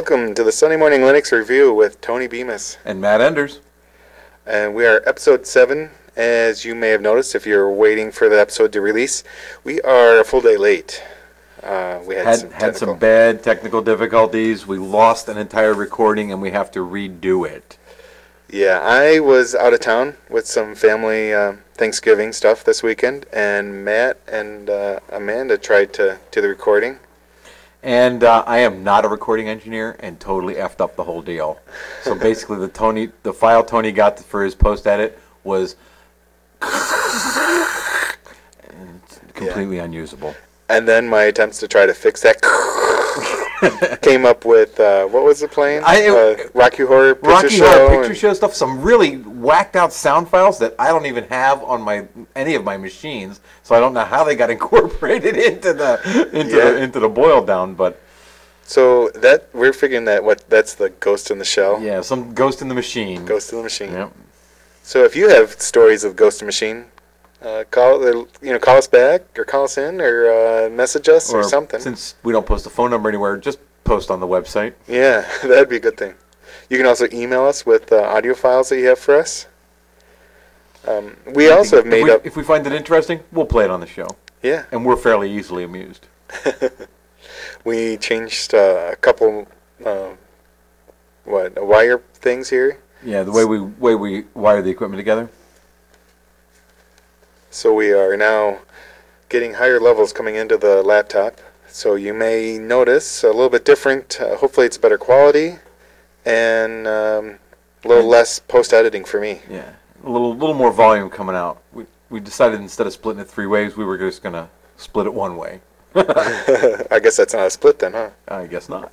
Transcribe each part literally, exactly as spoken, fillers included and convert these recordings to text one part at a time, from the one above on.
welcome to the Sunday Morning Linux Review with Tony Bemis. And Matt Enders. And we are episode seven. As you may have noticed, if you're waiting for the episode to release, we are a full day late. Uh, we had, had some had some bad technical difficulties. We lost an entire recording, and we have to redo it. Yeah, I was out of town with some family uh, Thanksgiving stuff this weekend, and Matt and uh, Amanda tried to do the recording. And uh, I am not a recording engineer and totally effed up the whole deal. So basically, the Tony, the file Tony got for his post edit was completely yeah. unusable. And then my attempts to try to fix that came up with uh, what was it playing? I, uh, Rocky Horror Picture Rocky Show. Horror Picture Show stuff. Some really whacked out sound files that I don't even have on my any of my machines. So I don't know how they got incorporated into the into yeah. the into the boil down. But so that we're figuring that what that's the ghost in the shell. Yeah, some ghost in the machine. Ghost in the machine. Yep. So if you have stories of ghost in the machine, uh, call you know call us back or call us in or uh, message us or, or something. Since we don't post a phone number anywhere, just post on the website. Yeah, that'd be a good thing. You can also email us with uh, audio files that you have for us. Um, we also have made if we, up. If we find it interesting, we'll play it on the show. Yeah. And we're fairly easily amused. We changed uh, a couple, uh, what, wire things here. Yeah, the way we way we wire the equipment together. So we are now getting higher levels coming into the laptop. So you may notice a little bit different. Uh, hopefully it's better quality and um, a little less post-editing for me. Yeah, a little little more volume coming out. We we decided instead of splitting it three ways, we were just going to split it one way. I guess that's not a split then, huh? I guess not.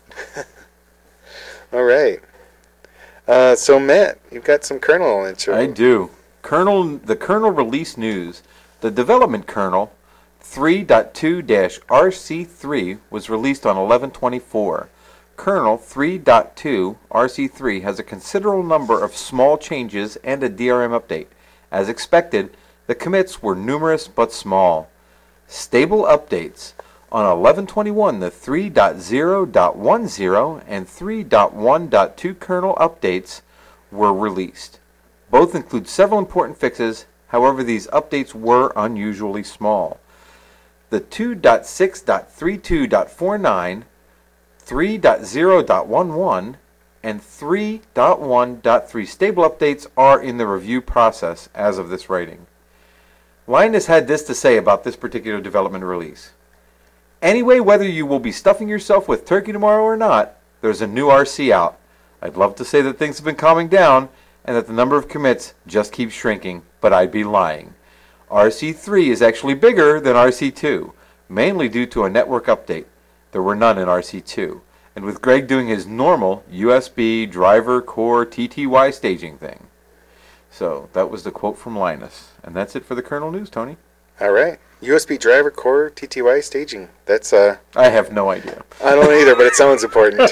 All right. Uh, so, Matt, you've got some kernel intro. I do. Kernel, the kernel release news. The development kernel three point two dash R C three was released on eleven twenty-four. Kernel three point two R C three has a considerable number of small changes and a D R M update. As expected, the commits were numerous but small. Stable updates. On eleven twenty-one, the three point zero point ten and three point one point two kernel updates were released. Both include several important fixes, however these updates were unusually small. The two point six point thirty-two point forty-nine, three point zero point eleven, and three point one point three stable updates are in the review process as of this writing. Linus had this to say about this particular development release. Anyway, whether you will be stuffing yourself with turkey tomorrow or not, there's a new R C out. I'd love to say that things have been calming down and that the number of commits just keeps shrinking, but I'd be lying. R C three is actually bigger than R C two, mainly due to a network update. There were none in R C two, and with Greg doing his normal U S B driver core T T Y staging thing. So that was the quote from Linus, and that's it for the kernel news, Tony. All right. U S B driver core T T Y staging. That's uh. I have no idea. I don't either, but it sounds important.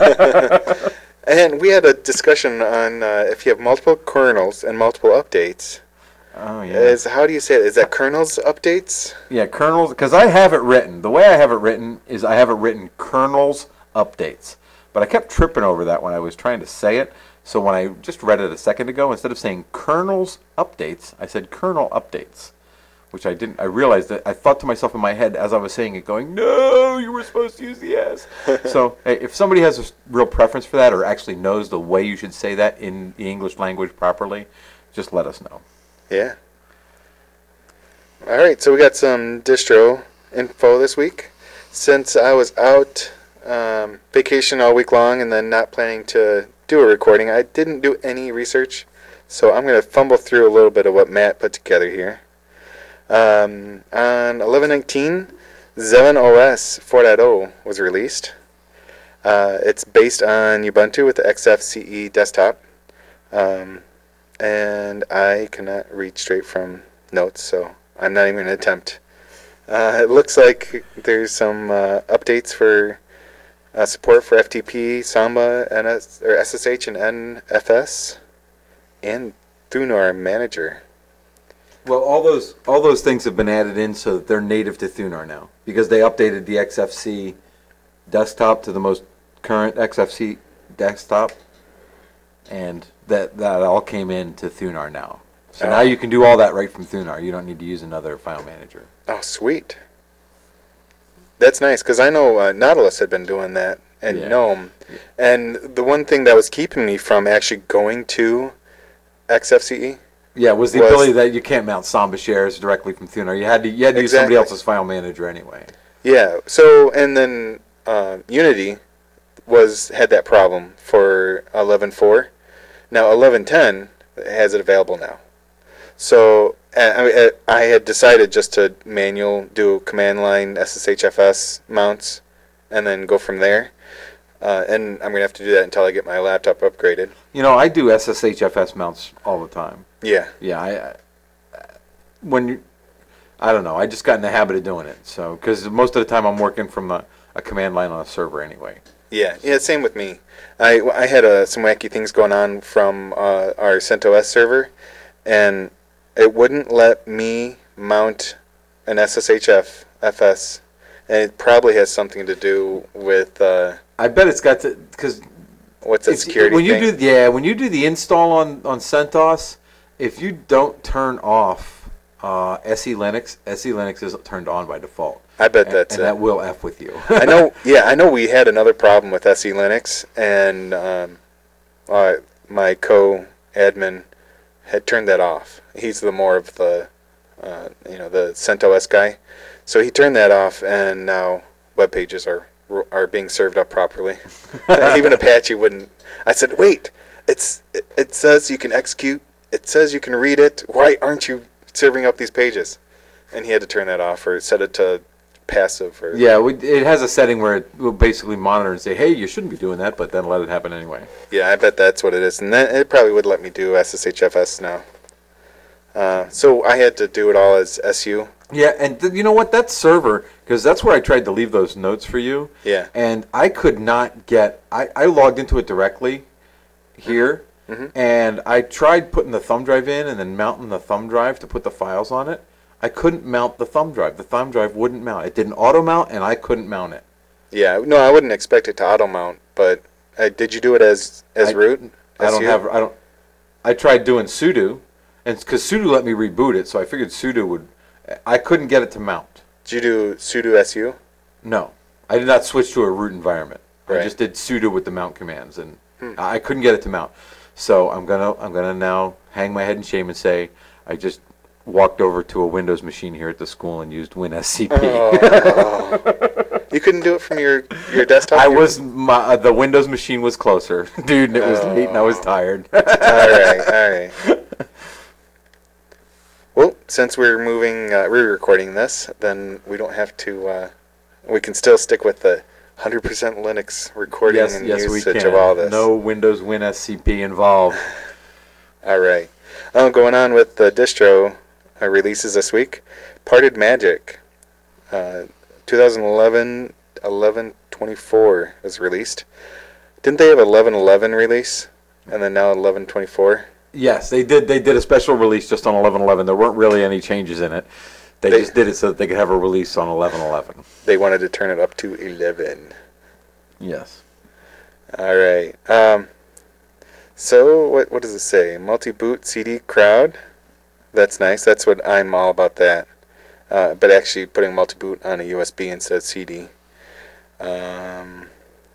And we had a discussion on uh, if you have multiple kernels and multiple updates. Oh yeah. Is how do you say it? Is that kernels updates? Yeah, kernels. Because I have it written. The way I have it written is I have it written kernels updates. But I kept tripping over that when I was trying to say it. So when I just read it a second ago, instead of saying kernels updates, I said kernel updates, which I didn't. I realized that I thought to myself in my head as I was saying it, going, "No, you were supposed to use the S." So hey, if somebody has a real preference for that, or actually knows the way you should say that in the English language properly, just let us know. Yeah. All right, so we got some distro info this week. Since I was out um, vacation all week long and then not planning to do a recording, I didn't do any research, so I'm going to fumble through a little bit of what Matt put together here. Um, on eleven nineteen, Xeon O S four point oh was released. Uh, it's based on Ubuntu with the X F C E desktop. Um, and I cannot read straight from notes, so I'm not even going to attempt. Uh, it looks like there's some uh, updates for uh, support for F T P, Samba, N S, or S S H, and N F S, and Thunar Manager. Well, all those all those things have been added in so that they're native to Thunar now, because they updated the X F C desktop to the most current X F C desktop, and that that all came into Thunar now. So Oh. now you can do all that right from Thunar. You don't need to use another file manager. Oh, sweet. That's nice, because I know uh, Nautilus had been doing that, and Yeah. GNOME. And the one thing that was keeping me from actually going to X F C E, Yeah, was the Was- ability that you can't mount Samba shares directly from Thunar. You had to you had to use somebody Exactly. else's file manager anyway. yeah. So, and then uh, Unity was had that problem for eleven point four. Now eleven point ten has it available now. So I, I I had decided just to manual do command line S S H F S mounts, and then go from there. Uh, and I'm gonna have to do that until I get my laptop upgraded. You know, I do S S H F S mounts all the time. Yeah. Yeah, I, I when you, I don't know, I just got in the habit of doing it. So, because most of the time I'm working from a, a command line on a server anyway. Yeah, yeah, same with me. I, I had uh, some wacky things going on from uh, our CentOS server, and it wouldn't let me mount an S S H F F S, and it probably has something to do with uh, I bet it's got to because what's that security when you thing? do yeah when you do the install on on CentOS, if you don't turn off uh, S E Linux, S E Linux is turned on by default. I bet and, that's and it. that will F with you. I know. Yeah, I know. We had another problem with S E Linux, and um, uh, my co-admin had turned that off. He's the more of the, uh, you know, the CentOS guy. So he turned that off, and now web pages are are being served up properly. Even Apache wouldn't. I said, "Wait, it's it, it says you can execute. It says you can read it. Why aren't you serving up these pages?" And he had to turn that off or set it to passive. Or Yeah, we, it has a setting where it will basically monitor and say, "Hey, you shouldn't be doing that," but then let it happen anyway. Yeah, I bet that's what it is. And then it probably would let me do S S H F S now. Uh, so I had to do it all as S U. Yeah, and th- you know what? That server, because that's where I tried to leave those notes for you. Yeah. And I could not get. I, I logged into it directly here, Mhm. and I tried putting the thumb drive in and then mounting the thumb drive to put the files on it. I couldn't mount the thumb drive. The thumb drive wouldn't mount. It didn't auto mount, and I couldn't mount it. Yeah, no, I wouldn't expect it to auto mount, but uh, did you do it as as I- root? I don't S U? have. I don't. I tried doing sudo, and because sudo let me reboot it, so I figured sudo would. I couldn't get it to mount. Did you do sudo S U? No, I did not switch to a root environment. I Right. just did sudo with the mount commands, and Hmm. I couldn't get it to mount. So I'm gonna I'm gonna now hang my head in shame and say I just walked over to a Windows machine here at the school and used WinSCP. Oh. You couldn't do it from your your desktop? I Your- was my uh, the Windows machine was closer, dude, and it was late and I was Oh. tired. all right, all right. Well, since we're moving, uh, re-recording this, then we don't have to. Uh, we can still stick with the one hundred percent Linux recording yes, and yes, we usage can. of all this. No Windows WinSCP involved. All right. Oh, going on with the distro uh, releases this week. Parted Magic, uh, twenty eleven eleven twenty-four was released. Didn't they have eleven eleven release, and then now eleven twenty-four? Yes, they did. They did a special release just on eleven eleven. There weren't really any changes in it. They, They- just did it so that they could have a release on eleven eleven. They wanted to turn it up to eleven. Yes. All right. Um, so what what does it say? Multi-boot C D crowd. That's nice. That's what I'm all about. That. Uh, but actually putting multi-boot on a U S B instead of C D. Um,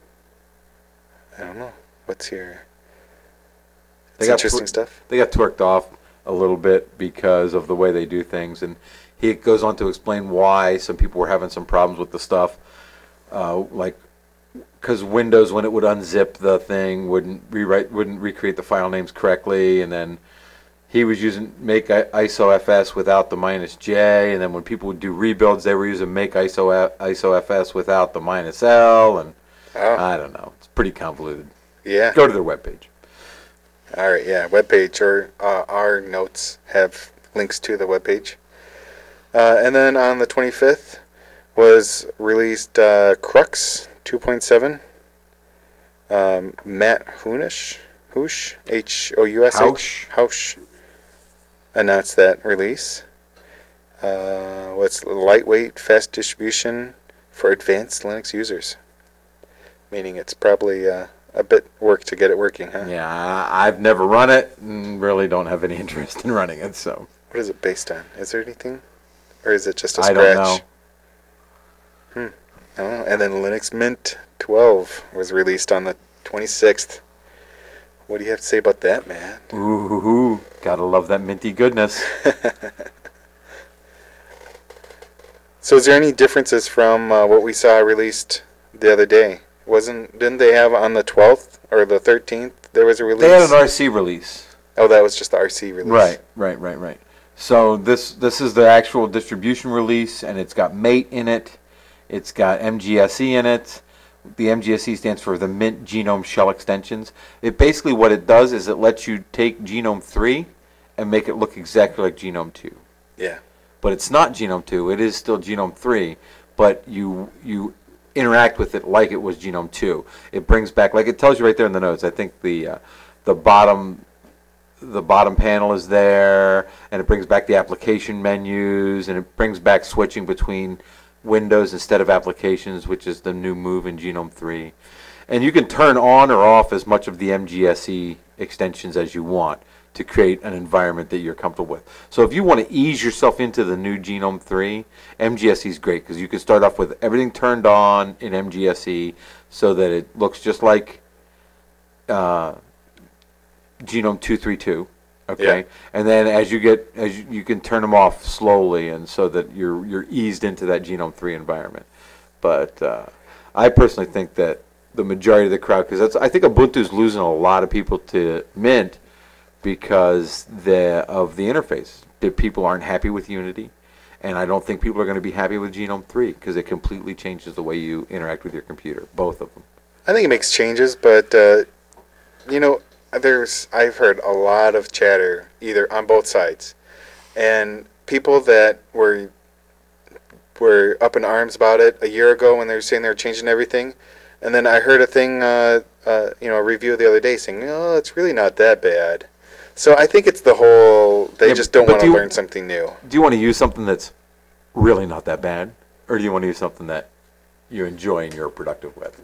I don't know. What's here? They It's got interesting tw- stuff. They got twerked off a little bit because of the way they do things, and he goes on to explain why some people were having some problems with the stuff, uh, like because Windows, when it would unzip the thing, wouldn't rewrite, wouldn't recreate the file names correctly, and then he was using make ISOFS without the minus J, and then when people would do rebuilds, they were using make ISO ISOFS without the minus L, and Oh, I don't know, it's pretty convoluted. yeah. Go to their webpage. All right, yeah. Webpage or uh, our notes have links to the webpage. Uh, and then on the twenty-fifth was released uh, Crux two point seven. Um, Matt Hoonish, Hoosh, H O U S H, Housh, announced that release. Uh, what's lightweight, fast distribution for advanced Linux users. meaning it's probably uh, a bit work to get it working, huh? Yeah, I- I've never run it and really don't have any interest in running it, so What is it based on? Is there anything? Or is it just a I scratch? don't know. Hmm. I don't know. And then Linux Mint twelve was released on the twenty-sixth. What do you have to say about that, man? Ooh, gotta love that minty goodness. So is there any differences from uh, what we saw released the other day? Wasn't didn't they have on the twelfth or the thirteenth there was a release? They had an R C release. Oh, that was just the R C release. Right, right, right, right. So this this is the actual distribution release, and it's got Mate in it. It's got M G S E in it. The M G S E stands for the Mint Genome Shell Extensions. It basically what it does is it lets you take Genome three and make it look exactly like Genome two. Yeah. But it's not Genome two. It is still Genome three, but you you interact with it like it was Genome two. It brings back, like it tells you right there in the notes. I think the uh, the bottom the bottom panel is there, and it brings back the application menus, and it brings back switching between Windows instead of applications, which is the new move in Genome three. And you can turn on or off as much of the M G S E extensions as you want to create an environment that you're comfortable with. So if you want to ease yourself into the new Genome three, M G S E is great because you can start off with everything turned on in M G S E so that it looks just like uh, Genome two thirty-two. Okay, Yeah. and then as you get, as you, you can turn them off slowly, and so that you're you're eased into that Genome three environment. But uh, I personally think that the majority of the crowd, because that's I think Ubuntu's losing a lot of people to Mint because the of the interface. The people aren't happy with Unity, and I don't think people are going to be happy with Genome three because it completely changes the way you interact with your computer. Both of them. I think it makes changes, but uh, you know, there's I've heard a lot of chatter either on both sides, and people that were were up in arms about it a year ago when they were saying they were changing everything, and then I heard a thing, uh, uh, you know, a review the other day saying, "Oh, it's really not that bad." So I think it's the whole they Yeah, just don't but want do to you- learn something new. Do you want to use something that's really not that bad, or do you want to use something that you enjoy and you're productive with?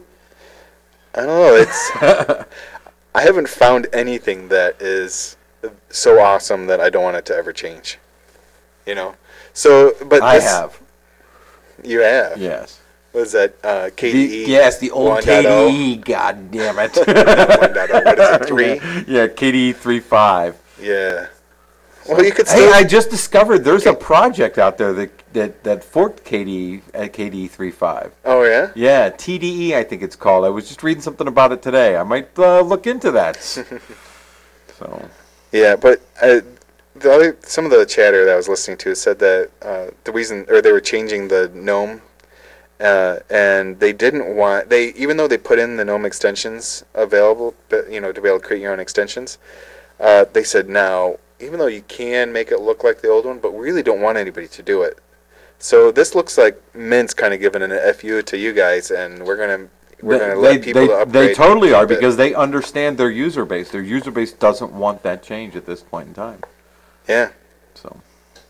I don't know. It's I haven't found anything that is so awesome that I don't want it to ever change. You know. So, but I this, have. You have. Yes. What is that? Uh, K The, D E. yes, the old one point oh. K D E. God damn it. one point oh. What is it? Three. Yeah, K D E three point five. Yeah. Well, you could still. Hey, I just discovered there's a project out there that that, that forked K D E at K D E three point five. Oh yeah. Yeah, T D E I think it's called. I was just reading something about it today. I might uh, look into that. So. Yeah, but uh, the other some of the chatter that I was listening to said that uh, the reason, or they were changing the GNOME, uh, and they didn't want they even though they put in the GNOME extensions available, but you know to be able to create your own extensions, uh, they said now even though you can make it look like the old one, but we really don't want anybody to do it. So this looks like Mint's kind of giving an F U to you guys, and we're gonna we're They- gonna let they, people they, to upgrade. they totally a are bit. because they understand their user base. Their user base doesn't want that change at this point in time. Yeah. So.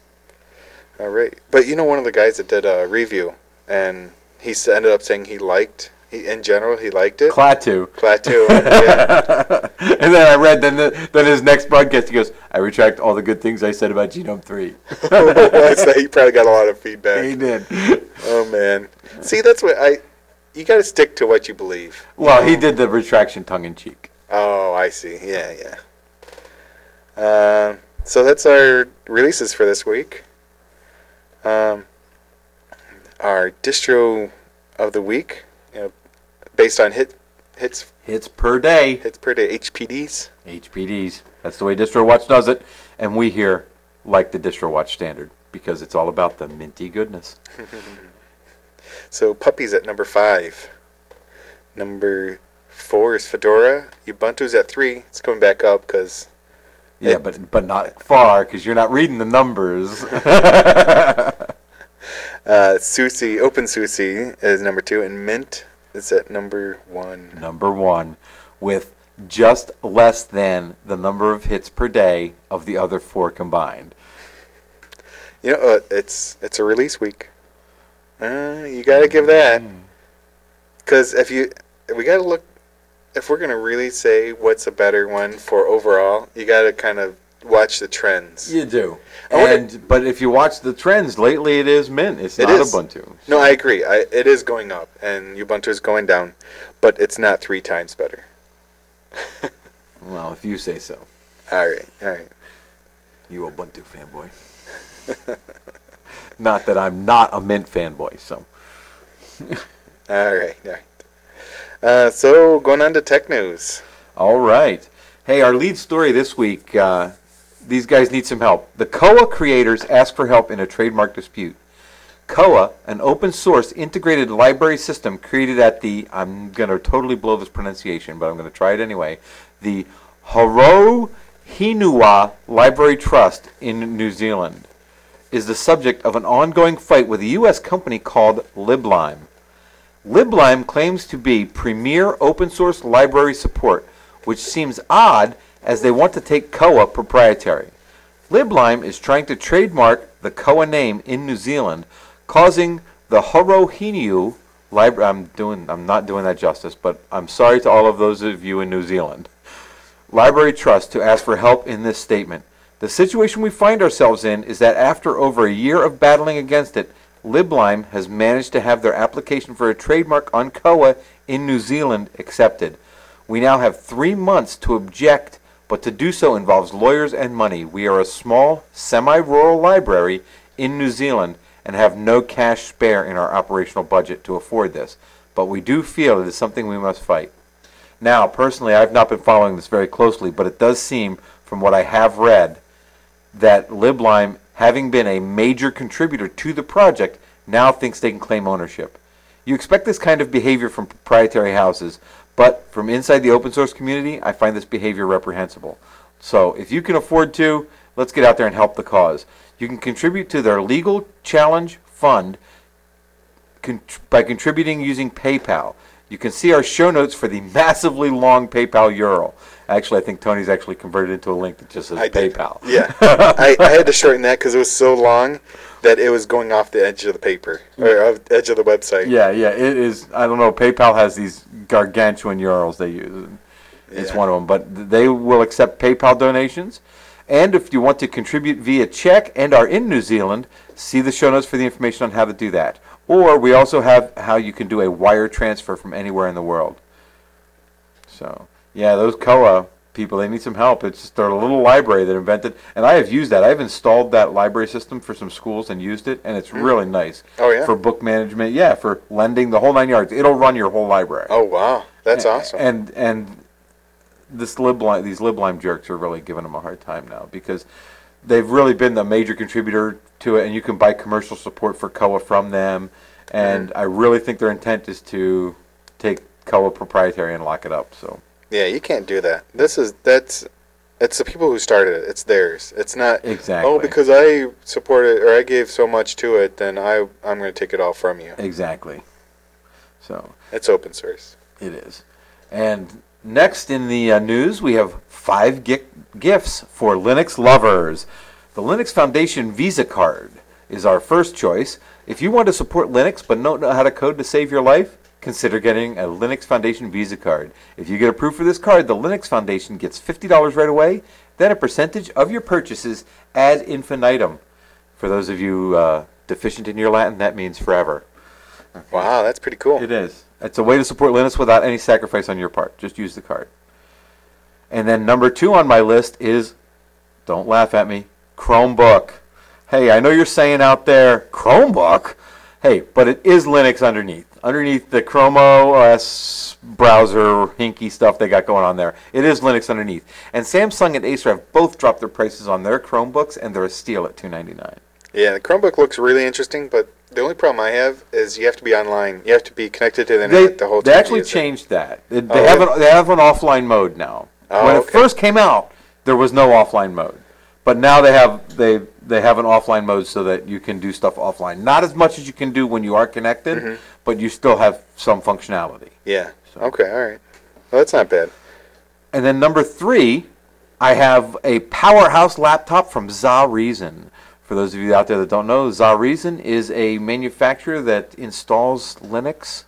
All right, but you know one of the guys that did a review, and he s- ended up saying he liked, he, in general, he liked it. Klaatu. Plateau. Yeah. And then I read, then the, then his next broadcast, he goes, I retract all the good things I said about Genome three. So he probably got a lot of He feedback. did. Oh man. See, that's what I. You got to stick to what you believe. you Well, he know? did the retraction tongue-in-cheek. Oh, I see. Yeah, yeah. Um, so that's our releases for this week. Um, our distro of the week, you know, based on hit hits Hits per day. hits per day H P Ds. H P Ds. That's the way DistroWatch does it. And we here like the DistroWatch standard because it's all about the minty goodness. So Puppy's at number five. Number four is Fedora. Ubuntu's at three. It's coming back up because Yeah, It- but but not far because you're not reading the numbers. uh, SUSE, OpenSUSE is number two, and Mint is at number one. Number one, with just less than the number of hits per day of the other four combined. You know, uh, it's it's a release week. Uh, you gotta give that. Because if you, we got to look, if we're going to really say what's a better one for overall, you got to kind of watch the trends. You do. I wonder- And but if you watch the trends lately, it is Mint. It's It not is. Ubuntu. No, I agree. I, it is going up, and Ubuntu is going down, but it's not three times better. Well, if you say so. All right, all right. You Ubuntu fanboy. Not that I'm not a Mint fanboy, so. All right, all right. Uh, so, going on to tech news. All right. Hey, our lead story this week, uh, these guys need some help. The Koa creators ask for help in a trademark dispute. Koa, an open source integrated library system created at the, I'm going to totally blow this pronunciation, but I'm going to try it anyway, the Horohinua Library Trust in New Zealand, is the subject of an ongoing fight with a U S company called LibLime. LibLime claims to be premier open source library support, which seems odd as they want to take Koa proprietary. LibLime is trying to trademark the Koa name in New Zealand, causing the Horohinua library. I'm doing. I'm not doing that justice, but I'm sorry to all of those of you in New Zealand. Library Trust to ask for help in this statement. The situation we find ourselves in is that after over a year of battling against it, LibLime has managed to have their application for a trademark on Koa in New Zealand accepted. We now have three months to object, but to do so involves lawyers and money. We are a small, semi-rural library in New Zealand and have no cash spare in our operational budget to afford this, but we do feel it is something we must fight. Now, personally, I've not been following this very closely, but it does seem, from what I have read, that LibLime, having been a major contributor to the project, now thinks they can claim ownership. You expect this kind of behavior from proprietary houses, but from inside the open source community, I find this behavior reprehensible. So if you can afford to, let's get out there and help the cause. You can contribute to their legal challenge fund con- by contributing using PayPal. You can see our show notes for the massively long PayPal U R L. Actually, I think Tony's actually converted into a link that just says I did. PayPal. Yeah. I, I had to shorten that because it was so long that it was going off the edge of the paper, or of the edge of the website. Yeah, yeah, it is. I don't know. PayPal has these gargantuan U R Ls they use. It's Yeah. one of them. But they will accept PayPal donations. And if you want to contribute via check and are in New Zealand, see the show notes for the information on how to do that. Or we also have how you can do a wire transfer from anywhere in the world. So, yeah, those Koa people, they need some help. It's just they're a little library that invented, and I have used that. I've installed that library system for some schools and used it, and it's really nice. Oh, yeah? For book management, yeah, for lending, the whole nine yards. It'll run your whole library. Oh, wow. That's awesome. And and this LibLime, these LibLime jerks are really giving them a hard time now because they've really been the major contributor to it, and you can buy commercial support for Koa from them. And Mm-hmm. I really think their intent is to take Koa proprietary and lock it up. So Yeah, you can't do that. This is, that's, it's the people who started it. It's theirs. It's not, exactly. oh, because I supported or I gave so much to it, then I, I'm going to take it all from you. Exactly. So It's open source. it is. And next in the uh, news, we have five gi- gifts for Linux lovers. The Linux Foundation Visa card is our first choice. If you want to support Linux but don't know how to code to save your life, consider getting a Linux Foundation Visa card. If you get approved for this card, the Linux Foundation gets fifty dollars right away, then a percentage of your purchases ad infinitum. For those of you uh, deficient in your Latin, that means forever. Wow, that's pretty cool. It is. It's a way to support Linux without any sacrifice on your part. Just use the card. And then number two on my list is, don't laugh at me, Chromebook. Hey, I know you're saying out there, Chromebook? Hey, but it is Linux underneath. Underneath the Chrome O S browser, hinky stuff they got going on there. It is Linux underneath. And Samsung and Acer have both dropped their prices on their Chromebooks, and they're a steal at two ninety-nine. Yeah, the Chromebook looks really interesting, but the only problem I have is you have to be online. You have to be connected to the They, internet the whole time. they to actually use it. changed that. They, Oh, they have really? an, they have an offline mode now. Oh, when it okay. first came out, there was no offline mode, but now they have they they have an offline mode so that you can do stuff offline. Not as much as you can do when you are connected, Mm-hmm. but you still have some functionality. Yeah. So- Okay, all right. Well, that's not bad. And then number three, I have a powerhouse laptop from Zareason. For those of you out there that don't know, Zareason is a manufacturer that installs Linux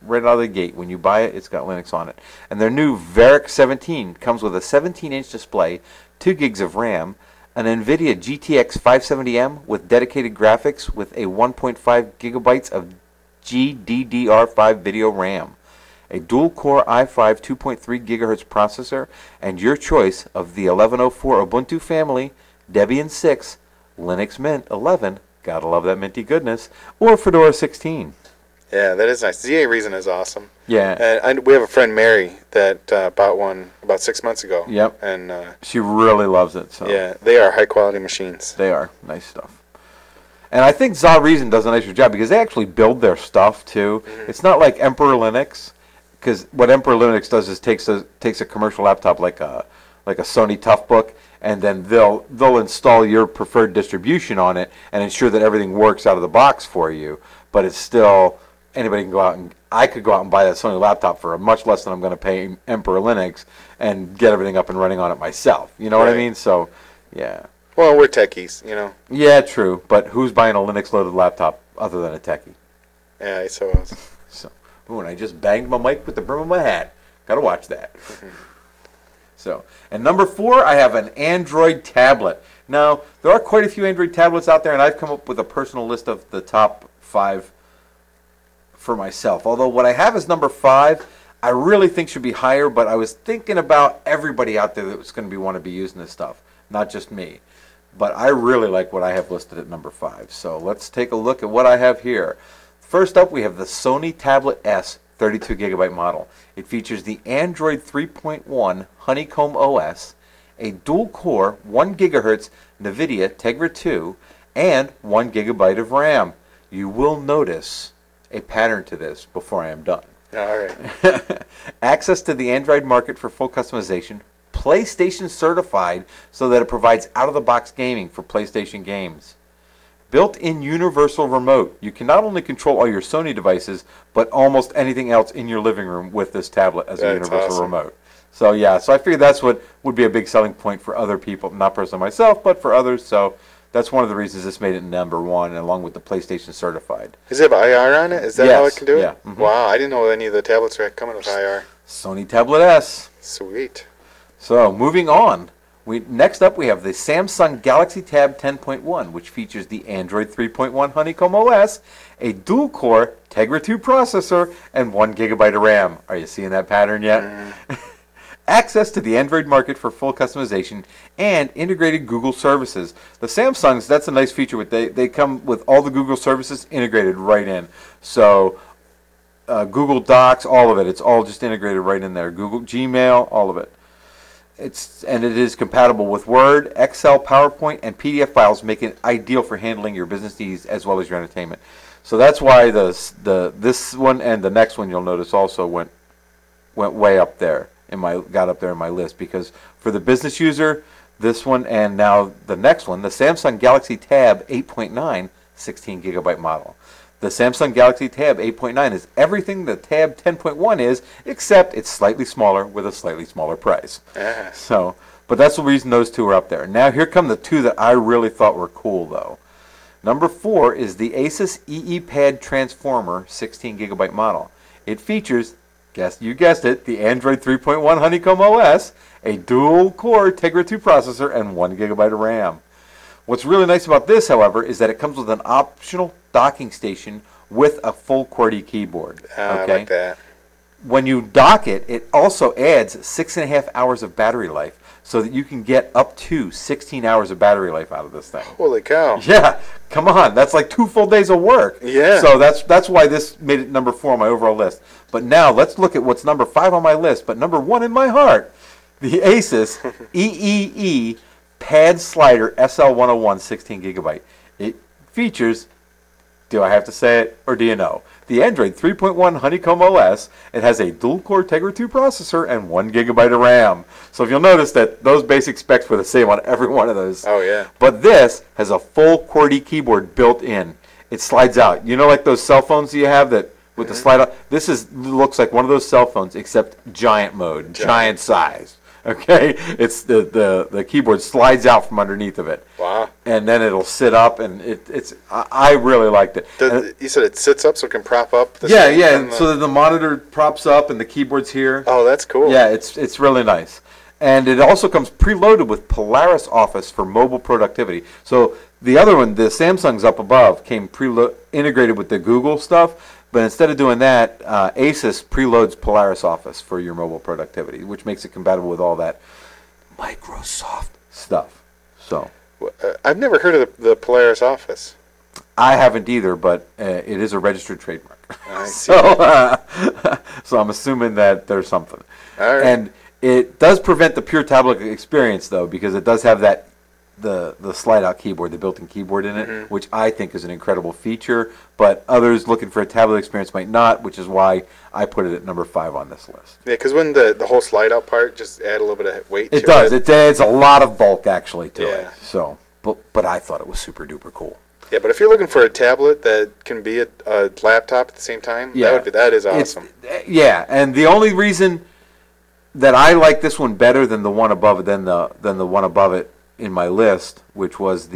right out of the gate. When you buy it, it's got Linux on it. And their new Varic seventeen comes with a seventeen inch display, two gigs of RAM, an NVIDIA G T X five seventy M with dedicated graphics with a one point five gigabytes of G D D R five video RAM, a dual-core i five two point three gigahertz processor, and your choice of the eleven oh four Ubuntu family, Debian six, Linux Mint eleven, gotta love that minty goodness, or Fedora sixteen. Yeah, that is nice. Z A Reason is awesome. Yeah. And I, we have a friend, Mary, that uh, bought one about six months ago. Yep. And uh, She really loves it. So yeah, they are high-quality machines. They are. Nice stuff. And I think Za Reason does a nicer job because they actually build their stuff, too. Mm-hmm. It's not like Emperor Linux, because what Emperor Linux does is takes a takes a commercial laptop like a like a Sony Toughbook, and then they'll they'll install your preferred distribution on it and ensure that everything works out of the box for you. But it's still, anybody can go out and I could go out and buy that Sony laptop for much less than I'm going to pay Emperor Linux and get everything up and running on it myself. You know right. what I mean? So, yeah. Well, we're techies, you know. Yeah, true. But who's buying a Linux-loaded laptop other than a techie? Yeah, I suppose. So, ooh, and I just banged my mic with the brim of my hat. Got to watch that. Mm-hmm. So, and number four, I have an Android tablet. Now, there are quite a few Android tablets out there, and I've come up with a personal list of the top five for myself. Although what I have is number five, I really think should be higher, but I was thinking about everybody out there that was going to be want to be using this stuff, not just me. But I really like what I have listed at number five. So let's take a look at what I have here. First up, we have the Sony Tablet S thirty-two gigabyte model. It features the Android three point one Honeycomb O S, a dual-core one gigahertz NVIDIA Tegra two, and one gigabyte of RAM. You will notice a pattern to this before I am done. All right. Access to the Android market for full customization. PlayStation certified so that it provides out-of-the-box gaming for PlayStation games. Built-in universal remote. You can not only control all your Sony devices, but almost anything else in your living room with this tablet as a That's universal awesome. remote. So yeah, so I figured that's what would be a big selling point for other people, not personally myself, but for others. So that's one of the reasons this made it number one, along with the PlayStation certified. Does it have I R on it? Is that Yes, how it can do it? yeah, mhm. Wow, I didn't know any of the tablets were coming with I R. Sony Tablet S. Sweet. So moving on, we next up we have the Samsung Galaxy Tab ten point one, which features the Android three point one Honeycomb O S, a dual-core Tegra two processor, and one gigabyte of RAM. Are you seeing that pattern yet? Mm. Access to the Android market for full customization and integrated Google services. The Samsungs, that's a nice feature. With they they come with all the Google services integrated right in. So uh, Google Docs, all of it, it's all just integrated right in there. Google Gmail, all of it. It's and it is compatible with Word, Excel, PowerPoint, and P D F files, making it ideal for handling your business needs as well as your entertainment. So that's why the the this one and the next one you'll notice also went went way up there in my got up there in my list, because for the business user, this one and now the next one, the Samsung Galaxy Tab eight point nine sixteen gigabyte model. The Samsung Galaxy Tab eight point nine is everything the Tab ten point one is, except it's slightly smaller with a slightly smaller price. Ah. So, but that's the reason those two are up there. Now here come the two that I really thought were cool though. Number four is the Asus EEPad Transformer sixteen gigabyte model. It features, guess you guessed it, the Android three point one Honeycomb O S, a dual-core Tegra two processor, and one gigabyte of RAM. What's really nice about this, however, is that it comes with an optional docking station with a full QWERTY keyboard. Uh, okay? I like that. When you dock it, it also adds six and a half hours of battery life, so that you can get up to sixteen hours of battery life out of this thing. Holy cow. Yeah, come on, that's like two full days of work. Yeah. So that's that's why this made it number four on my overall list. But now let's look at what's number five on my list, but number one in my heart, the Asus E E E Pad Slider S L one oh one sixteen gigabyte. It features, do I have to say it, or do you know? The Android three point one Honeycomb O S. It has a dual-core Tegra two processor and one gigabyte of RAM. So if you'll notice that those basic specs were the same on every one of those. Oh, yeah. But this has a full QWERTY keyboard built in. It slides out. You know, like those cell phones you have that with mm-hmm. the slide out? This is looks like one of those cell phones, except giant mode, giant, giant size. Okay, it's the, the the keyboard slides out from underneath of it. Wow. and then it'll sit up, and it, it's I, I really liked it. Does, And it- you said it sits up so it can prop up? The yeah, screen yeah. from the- So that the monitor props up and the keyboard's here. Oh, that's cool. Yeah, it's it's really nice. And it also comes preloaded with Polaris Office for mobile productivity. So the other one, the Samsung's up above, came prelo- integrated with the Google stuff. But instead of doing that, uh, Asus preloads Polaris Office for your mobile productivity, which makes it compatible with all that Microsoft stuff. So Uh, I've never heard of the, the Polaris Office. I haven't either, but uh, it is a registered trademark. I see. so, uh, so I'm assuming that there's something. All right. And it does prevent the pure tablet experience, though, because it does have that the the slide-out keyboard, the built-in keyboard in it, Mhm. which I think is an incredible feature. But others looking for a tablet experience might not, which is why I put it at number five on this list. Yeah, because when the, the whole slide out part just add a little bit of weight It to does. it. It adds a lot of bulk actually to it. Yeah. So, but but I thought it was super duper cool. Yeah, but if you're looking for a tablet that can be a, a laptop at the same time, Yeah. that would be that is It's- awesome. yeah, and the only reason that I like this one better than the one above it than the than the one above it in my list, which was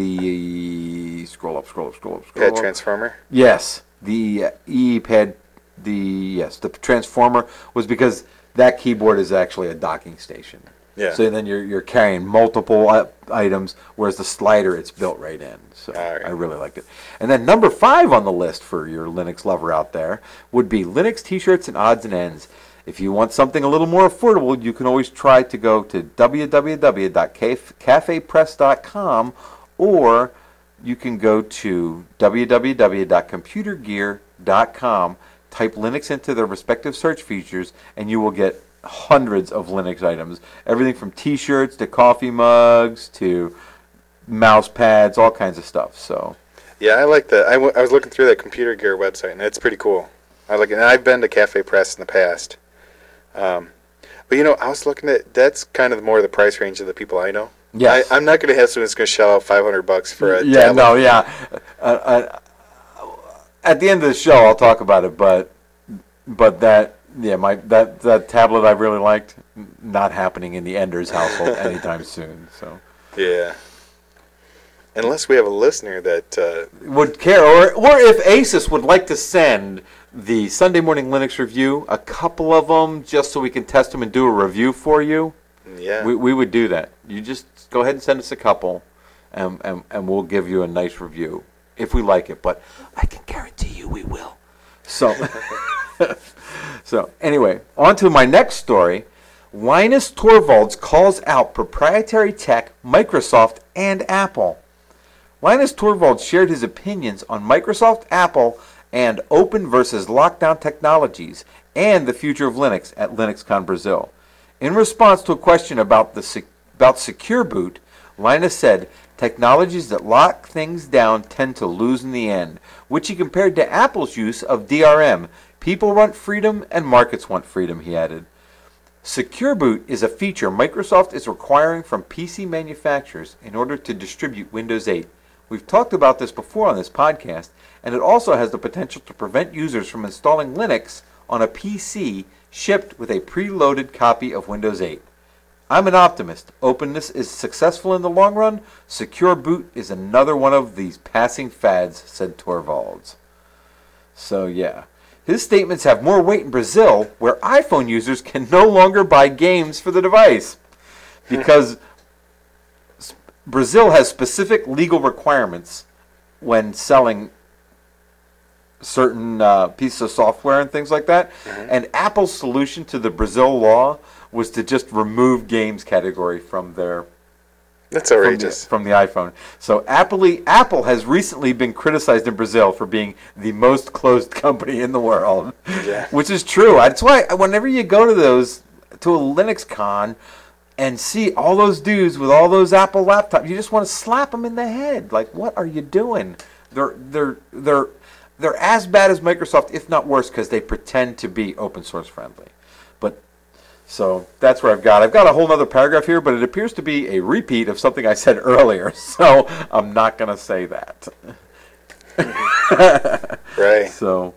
the scroll up, scroll up, scroll up, scroll Pad up. transformer. Yes, the uh, E pad, the yes, the transformer was because that keyboard is actually a docking station. Yeah. So then you're you're carrying multiple uh, items, whereas the slider it's built right in. So All right. I really liked it. And then number five on the list for your Linux lover out there would be Linux T-shirts and odds and ends. If you want something a little more affordable, you can always try to go to w w w dot cafe press dot com, or you can go to w w w dot computer gear dot com, type Linux into their respective search features, and you will get hundreds of Linux items. Everything from T-shirts to coffee mugs to mouse pads, all kinds of stuff. So Yeah, I like that. I, w- I was looking through that Computer Gear website, and it's pretty cool. I like it. And I've been to Cafe Press in the past. Um, but, you know, I was looking at, that's kind of more the price range of the people I know. yes. I, I'm not going to have someone that's going to shell out five hundred bucks for a yeah, tablet. no, yeah. Uh, uh, at the end of the show, I'll talk about it, but but that yeah, my that that tablet I really liked, n- not happening in the Enders household anytime soon. So Yeah. Unless we have a listener that, uh, would care, or or if Asus would like to send the Sunday Morning Linux Review, a couple of them, just so we can test them and do a review for you. yeah. We we would do that. You just go ahead and send us a couple, and and, and we'll give you a nice review if we like it. But I can guarantee you we will. So, so anyway, on to my next story. Linus Torvalds calls out proprietary tech, Microsoft, and Apple. Linus Torvalds shared his opinions on Microsoft, Apple, and open versus lockdown technologies and the future of Linux at LinuxCon Brazil. In response to a question about the sec- about Secure Boot, Linus said, "Technologies that lock things down tend to lose in the end," which he compared to Apple's use of D R M. People want freedom and markets want freedom, he added. Secure Boot is a feature Microsoft is requiring from P C manufacturers in order to distribute Windows eight. We've talked about this before on this podcast, and it also has the potential to prevent users from installing Linux on a P C shipped with a preloaded copy of Windows eight. I'm an optimist. Openness is successful in the long run. Secure Boot is another one of these passing fads, said Torvalds. So yeah. His statements have more weight in Brazil, where iPhone users can no longer buy games for the device, because s- Brazil has specific legal requirements when selling certain uh, pieces of software and things like that. And Apple's solution to the Brazil law was to just remove games category from their That's from the, outrageous. from the iPhone. So Apple, Apple has recently been criticized in Brazil for being the most closed company in the world, Yeah. which is true. That's why whenever you go to those to a Linux con and see all those dudes with all those Apple laptops, you just want to slap them in the head. Like, what are you doing? They're they're they're they're as bad as Microsoft, if not worse, because they pretend to be open source friendly. But so that's where I've got. I've got a whole other paragraph here, but it appears to be a repeat of something I said earlier. So I'm not going to say that. Right. So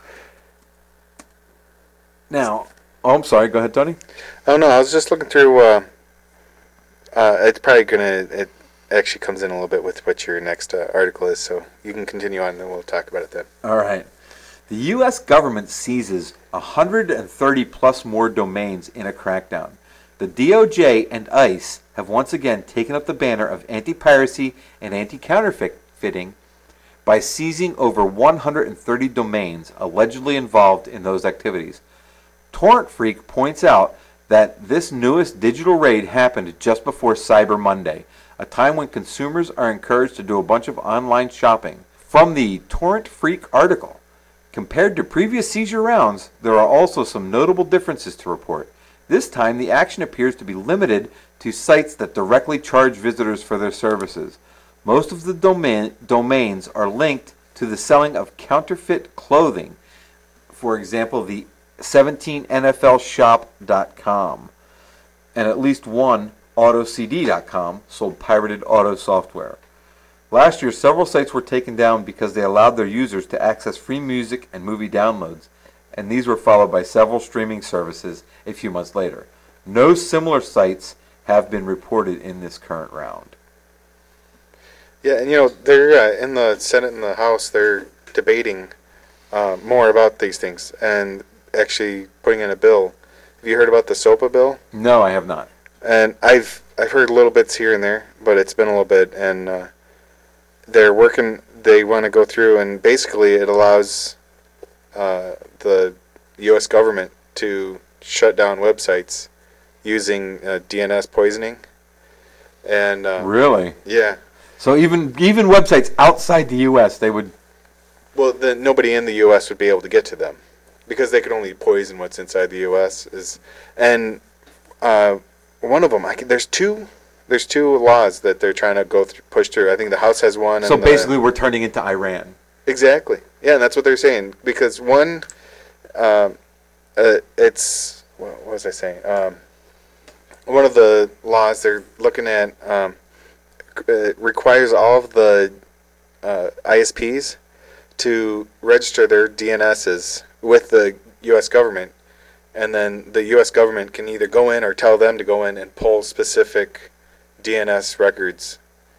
now, oh, I'm sorry. Go ahead, Tony. Oh, no, I was just looking through, uh, uh, it's probably going to, it, actually comes in a little bit with what your next uh, article is. So you can continue on, and then we'll talk about it then. All right. The U S government seizes one hundred thirty plus more domains in a crackdown. The D O J and ICE have once again taken up the banner of anti-piracy and anti-counterfeiting by seizing over one hundred thirty domains allegedly involved in those activities. Torrent Freak points out that this newest digital raid happened just before Cyber Monday, a time when consumers are encouraged to do a bunch of online shopping. From the Torrent Freak article, compared to previous seizure rounds, there are also some notable differences to report. This time, the action appears to be limited to sites that directly charge visitors for their services. Most of the domain, domains are linked to the selling of counterfeit clothing. For example, the seventeen N F L shop dot com and at least one auto C D dot com sold pirated auto software. Last year, several sites were taken down because they allowed their users to access free music and movie downloads, and these were followed by several streaming services a few months later. No similar sites have been reported in this current round. Yeah, and you know, they're uh, in the Senate and the House, they're debating uh, more about these things and actually putting in a bill. Have you heard about the SOPA bill? No, I have not. And I've I've heard little bits here and there, but it's been a little bit, and uh, they're working. They want to go through, and basically it allows uh, the U S government to shut down websites using uh, D N S poisoning. And uh, Really? yeah, So even even websites outside the U S, they would. well, then nobody in the U S would be able to get to them because they could only poison what's inside the U S Is and uh, one of them. I can, there's two. There's two laws that they're trying to go through, push through. I think the House has one. So and basically, the, we're turning into Iran. exactly. Yeah, and that's what they're saying. Because one, um, uh, it's what, what was I saying? Um, one of the laws they're looking at um, uh, requires all of the uh, I S Ps to register their D N Ss with the U S government, and then the U S government can either go in or tell them to go in and pull specific D N S records,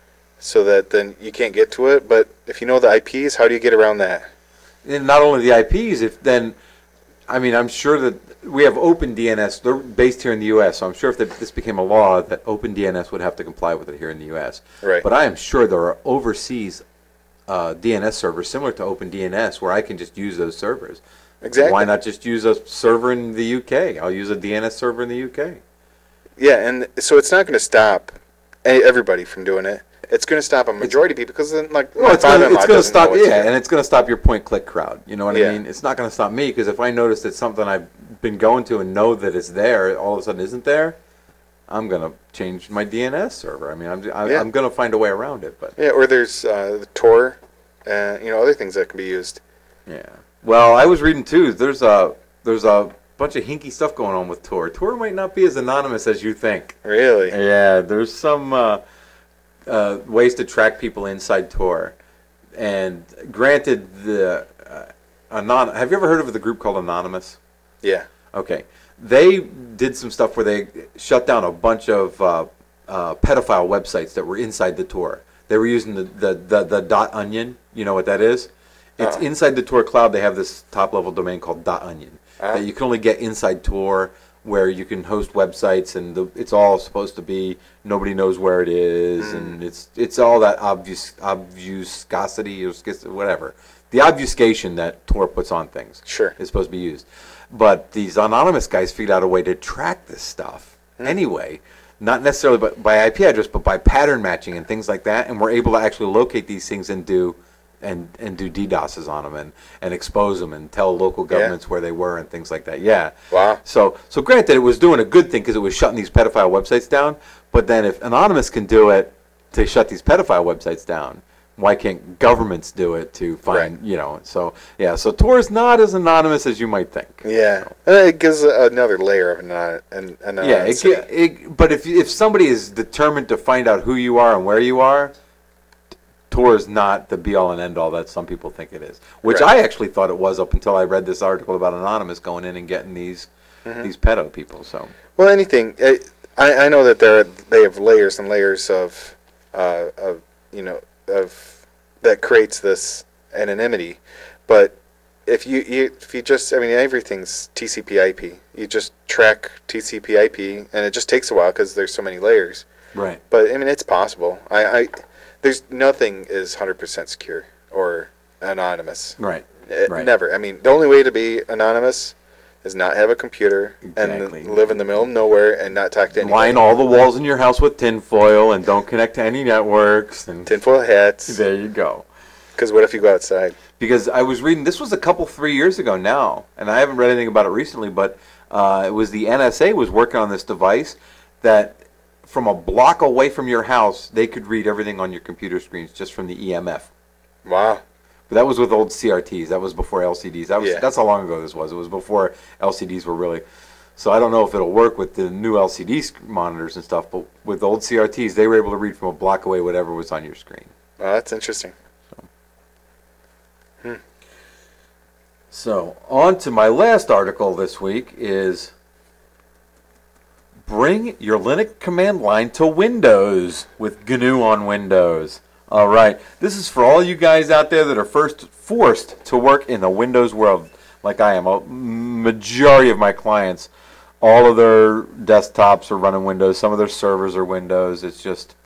so that then you can't get to it. But if you know the I Ps, how do you get around that? And not only the I Ps, if then, I mean, I'm sure that we have OpenDNS. They're based here in the U S, so I'm sure if the, this became a law, that OpenDNS would have to comply with it here in the U S. Right. But I am sure there are overseas uh, D N S servers similar to OpenDNS where I can just use those servers. Exactly. Why not just use a server in the U K? I'll use a D N S server in the U K. Yeah, and so it's not going to stop e- everybody from doing it. It's going to stop a majority of people because then, like, Well, my it's going father-in-law to doesn't stop, know what to yeah, do. and it's going to stop your point-click crowd. You know what Yeah. I mean? It's not going to stop me because if I notice it's something I've been going to and know that it's there, all of a sudden isn't there, I'm going to change my D N S server. I mean, I'm I, Yeah. I'm going to find a way around it, but Yeah, or there's uh, the Tor, and you know, other things that can be used. yeah. Well, I was reading too. There's a there's a bunch of hinky stuff going on with Tor. Tor might not be as anonymous as you think. Really? Yeah, there's some uh, uh, ways to track people inside Tor. And granted, the uh, anon- have you ever heard of the group called Anonymous? Yeah. Okay. They did some stuff where they shut down a bunch of uh, uh, pedophile websites that were inside the Tor. They were using the, the, the, the dot onion. You know what that is? It's Oh. inside the Tor cloud. They have this top-level domain called .onion Ah. that you can only get inside Tor, where you can host websites, and the, it's all supposed to be nobody knows where it is, Mm. and it's it's all that obvious obfuscosity or schis- whatever, the obfuscation that Tor puts on things. Sure. Is supposed to be used, but these anonymous guys figured out a way to track this stuff Mm. anyway. Not necessarily by, by I P address, but by pattern matching and things like that, and we're able to actually locate these things and do and and do DDoSes on them and, and expose them and tell local governments where they were and things like that. Yeah. Wow. So so granted, it was doing a good thing because it was shutting these pedophile websites down. But then if Anonymous can do it to shut these pedophile websites down, why can't governments do it to find, Right. you know? So yeah. So Tor is not as anonymous as you might think. Yeah. And it gives another layer of anon- an an Yeah, it, ge- it, but if if somebody is determined to find out who you are and where you are, Tor is not the be all and end all that some people think it is. Which Right. I actually thought it was up until I read this article about Anonymous going in and getting these Mhm. these pedo people. So Well, anything. I I I know that there are, they have layers and layers of uh, of you know of that creates this anonymity. But if you, you if you just I mean everything's T C P I P. You just track T C P I P, and it just takes a while because there's so many layers. Right. But I mean it's possible. I, I there's nothing is one hundred percent secure or anonymous. Right. It, right. Never. I mean the only way to be anonymous is not have a computer Exactly. and live in the middle of nowhere and not talk to anyone. Line all the walls in your house with tinfoil and don't connect to any networks. And Tinfoil hats. there you go. Because what if you go outside? Because I was reading, this was a couple, three years ago now, and I haven't read anything about it recently, but uh, it was the N S A was working on this device that from a block away from your house, they could read everything on your computer screens just from the E M F. Wow. But that was with old C R Ts. That was before L C Ds. That was Yeah. That's how long ago this was. It was before L C Ds were really. So I don't know if it'll work with the new L C D sc- monitors and stuff. But with old C R Ts, they were able to read from a block away whatever was on your screen. Well, that's interesting. Hmm. So on to my last article this week is bring your Linux command line to Windows with G N U on Windows. All right, this is for all you guys out there that are first forced to work in the Windows world, like I am. A majority of my clients, all of their desktops are running Windows. Some of their servers are Windows. It's just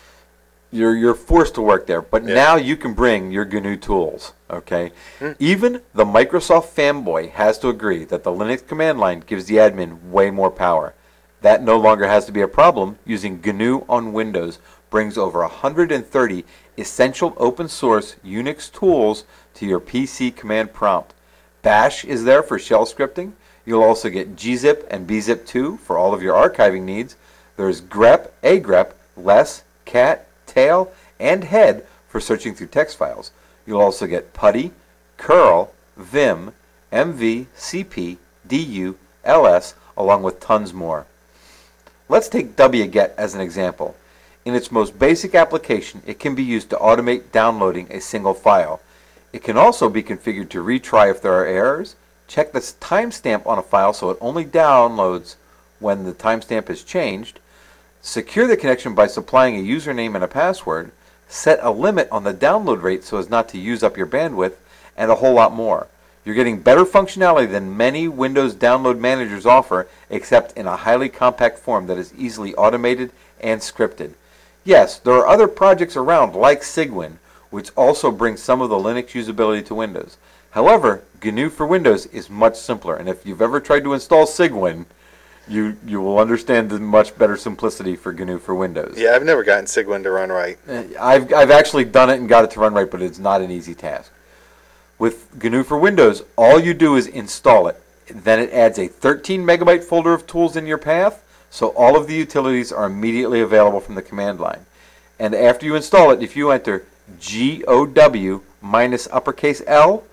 you're you're forced to work there. But Yeah. now you can bring your G N U tools. Okay, Hmm. even the Microsoft fanboy has to agree that the Linux command line gives the admin way more power. That no longer has to be a problem. Using G N U on Windows brings over one hundred thirty essential open source Unix tools to your P C command prompt. Bash is there for shell scripting. You'll also get gzip and B zip two for all of your archiving needs. There's grep, agrep, less, cat, tail, and head for searching through text files. You'll also get putty, curl, vim, mv, cp, du, ls, along with tons more. Let's take wget as an example. In its most basic application, it can be used to automate downloading a single file. It can also be configured to retry if there are errors, check the timestamp on a file so it only downloads when the timestamp is changed, secure the connection by supplying a username and a password, set a limit on the download rate so as not to use up your bandwidth, and a whole lot more. You're getting better functionality than many Windows download managers offer, except in a highly compact form that is easily automated and scripted. Yes, there are other projects around like Cygwin, which also brings some of the Linux usability to Windows. However, G N U for Windows is much simpler, and if you've ever tried to install Cygwin, you you will understand the much better simplicity for G N U for Windows. Yeah, I've never gotten Cygwin to run right. Uh, I've I've actually done it and got it to run right, but it's not an easy task. With G N U for Windows, all you do is install it. Then it adds a thirteen megabyte folder of tools in your path, so all of the utilities are immediately available from the command line. And after you install it, if you enter G O W minus uppercase L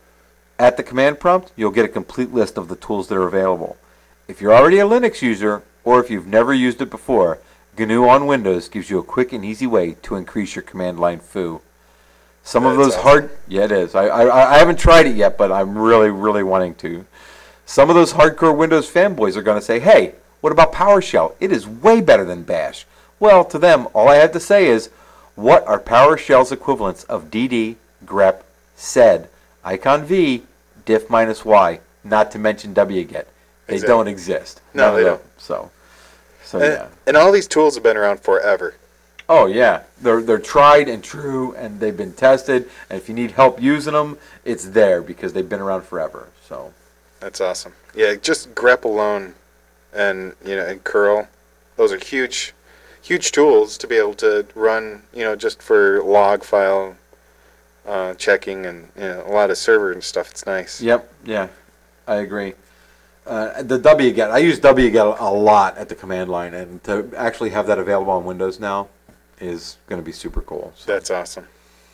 at the command prompt, you'll get a complete list of the tools that are available. If you're already a Linux user, or if you've never used it before, G N U on Windows gives you a quick and easy way to increase your command line foo. Some of That's those awesome. hard, yeah, it is. I, I I haven't tried it yet, but I'm really, really wanting to. Some of those hardcore Windows fanboys are going to say, "Hey, what about PowerShell? It is way better than Bash." Well, to them, all I have to say is, what are PowerShell's equivalents of D D, grep, sed, icon v, diff minus y, not to mention wget? They Exactly. don't exist. No, None of they them. don't. So, so And, yeah. and all these tools have been around forever. Oh yeah, they're they're tried and true, and they've been tested. And if you need help using them, it's there because they've been around forever. So That's awesome. Yeah, just grep alone, and you know, and curl, those are huge, huge tools to be able to run. You know, just for log file uh, checking and you know a lot of server and stuff. It's nice. yep, yeah, I agree. Uh, the wget, I use wget a lot at the command line, and to actually have that available on Windows now is going to be super cool. So, That's awesome.